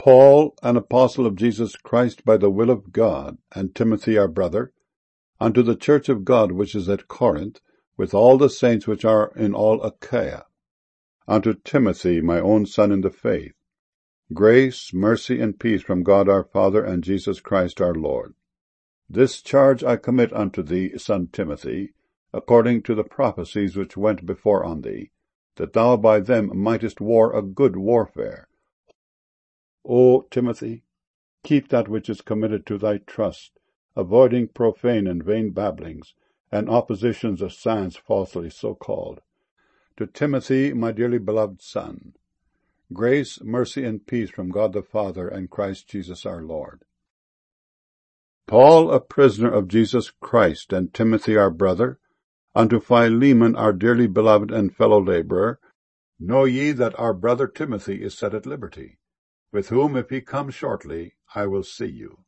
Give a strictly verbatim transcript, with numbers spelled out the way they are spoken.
Paul, an apostle of Jesus Christ by the will of God, and Timothy our brother, unto the church of God which is at Corinth, with all the saints which are in all Achaia. Unto Timothy, my own son in the faith, grace, mercy, and peace from God our Father and Jesus Christ our Lord. This charge I commit unto thee, son Timothy, according to the prophecies which went before on thee, that thou by them mightest war a good warfare. O Timothy, keep that which is committed to thy trust, avoiding profane and vain babblings, and oppositions of science falsely so called. To Timothy, my dearly beloved son, grace, mercy, and peace from God the Father and Christ Jesus our Lord. Paul, a prisoner of Jesus Christ, and Timothy our brother, unto Philemon our dearly beloved and fellow laborer, know ye that our brother Timothy is set at liberty, with whom, if he come shortly, I will see you.